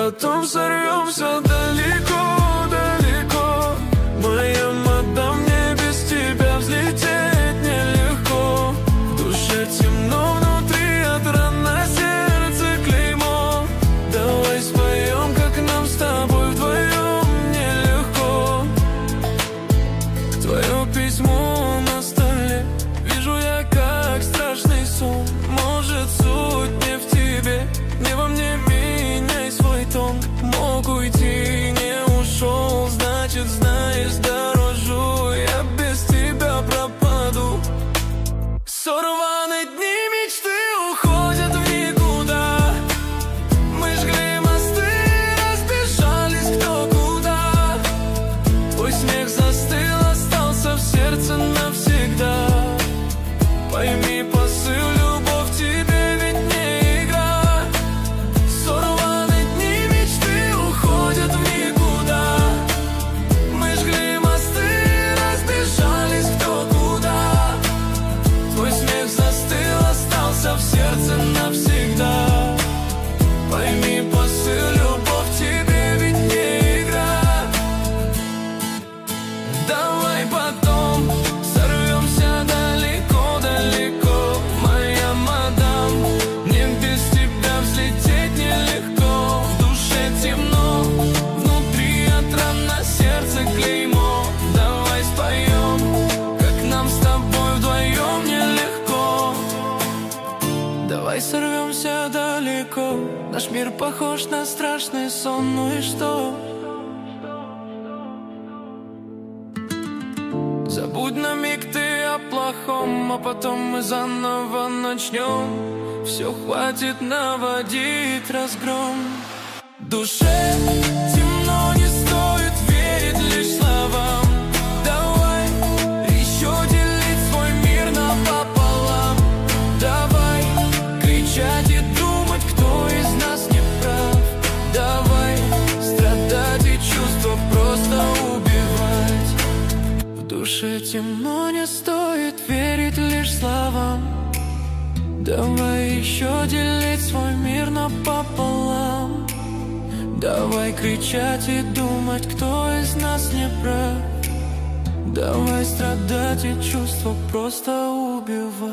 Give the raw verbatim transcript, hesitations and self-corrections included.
потом сорвемся далеко-далеко. Моя мадам, мне без тебя взлететь нелегко. В душе темно, внутри от ран на сердце клеймо. Давай споем, как нам с тобой вдвоем нелегко. Твое письмо на столе, вижу я как страшный сон. Может, суть не в тебе, не во мне, меняй свой тон. Мог уйти, не ушел, значит, знаешь, дорожу. Я без тебя пропаду. Сорваны дни мечты уходят в никуда. Мы жгли мосты, разбежались кто куда. Твой смех застыл, остался в сердце навсегда. Пойми посыл, любовь тебе ведь не игра. Сорваны дни мечты уходят в никуда. Мы жгли мосты, разбежались кто куда. Твой смех застыл, остался в сердце навсегда. Пойми посыл, любовь тебе ведь не игра. Давай потом сорвемся далеко-далеко. Моя мадам, мне без тебя взлететь нелегко. В душе темно, внутри от ран на сердце клеймо. Давай споем, как нам с тобой вдвоем нелегко. Давай сорвемся далеко. Наш мир похож на страшный сон, ну и что? Забудь на миг ты о плохом, а потом мы заново начнем. Все хватит наводить разгром. Душе темно, не стоит верить лишь словам. Давай еще делить свой мир напополам. Давай кричать и думать, кто из нас не прав. Давай страдать и чувства просто убивать. В душе темно, не стоит верить лишь словам. Давай еще делить свой мир напополам. Давай кричать и думать, кто из нас не прав. Давай страдать и чувства просто убивать.